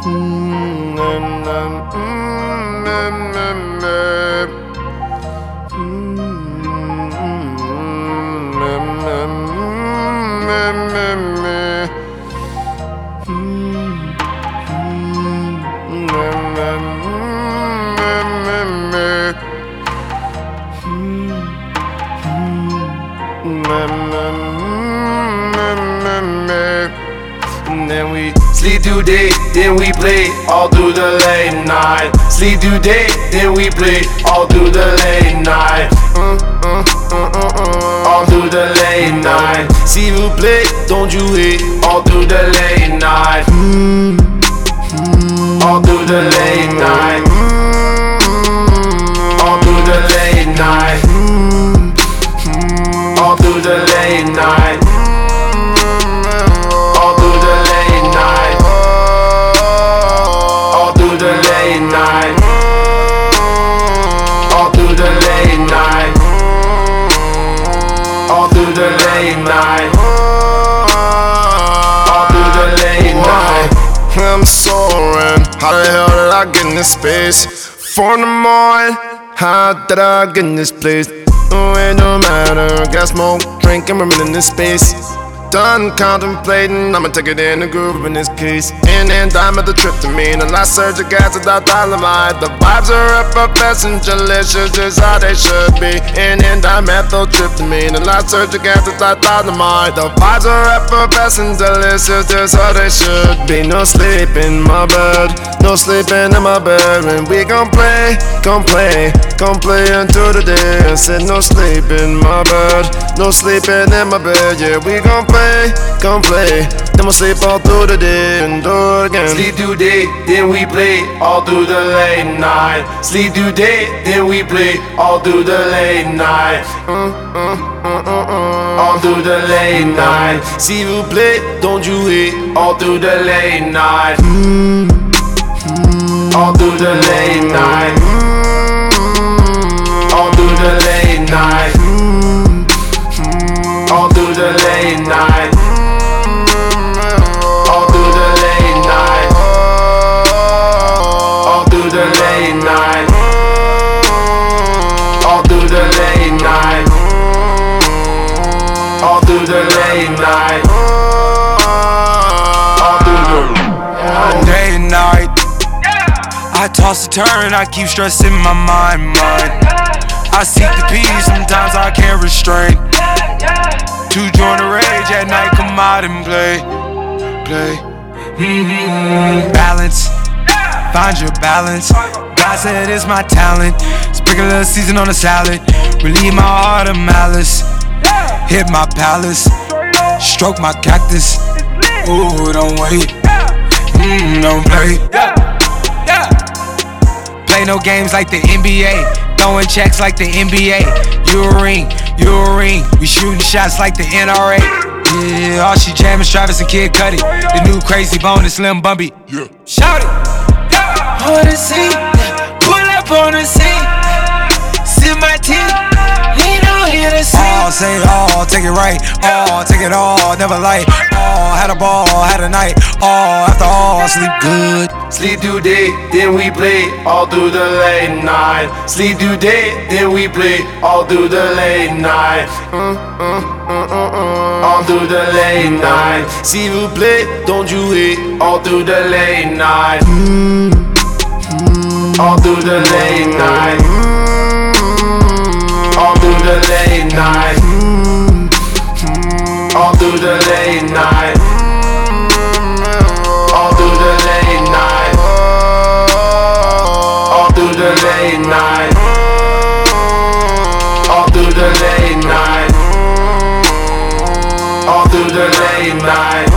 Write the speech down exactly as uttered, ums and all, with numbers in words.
And then we sleep through day, then we play all through the late night. Sleep through day, then we play all through the late night. Uh, uh, uh, uh, uh, all through the late night. See you play, don't you hate? All through the late night. Mm, mm, all through the late night. Mm, all through the late night. Mm, mm, all through the late night. All through the late night, all through the late night, all through the late night. I'm soaring. How the hell did I get in this space? Four in the morning. How did I get in this place? Oh, it don't matter. Got smoke, drink, and we're in this space. Done contemplating, I'ma take it in the groove in this case. In and dime at the tryptamine, the last surge of gas without dynamite. The vibes are effervescent, delicious, just how they should be. In and dime methyltryptamine, the last surge of gas without dynamite. The vibes are effervescent, delicious, just how they should be. No sleep in my bed, no sleeping in my bed. When we gon' play, gon' play, gon' play until the day. I said no sleep in my bed, no sleeping in my bed. Yeah, we gon' play. Come play, then we'll sleep all through the day and do it again. Sleep through day, then we play all through the late night. Sleep through day, then we play all through the late night. Uh, uh, uh, uh, uh. All through the late night. See you play, don't you hate? All through the late night. Mm, mm, all through the late night. Mm, all through the late night. Mm, mm, all through the late night. All through the late night. All through the late night. All through the late night. All through the late night. All through the day and night. I toss and turn, I keep stressing my mind, mind. I seek the peace, sometimes I can't restrain. To join the rage at night, come out and play, play. Mm-hmm. Balance, find your balance. God said it's my talent. Sprinkle a little season on the salad. Relieve my heart of malice. Hit my palace, stroke my cactus. Ooh, don't wait, mm, don't play. Play no games like the N B A. Throwing checks like the N B A. You a ring, you a ring. We shooting shots like the N R A. Yeah, all she jamming, Travis and Kid Cudi. The new Crazy Bone and Slim Bumpy. Yeah. Shout it. On the scene, pull up on the scene. Sip my tea, lean on here to see. All say it all, take it right. All, take it all, never light. All, had a ball, had a night. All, after all, sleep good. Sleep through day, then we play all through the late night. Sleep through day, then we play all through the late night. Uh, uh, uh, uh, uh. All through the late night. See you play, don't you hate? All through the late night. Mm, mm, all through the late night. Mm, all through the late night. Mm, mm, all through the late night. All through the late night. All through the late night. All through the late night. All through the late night.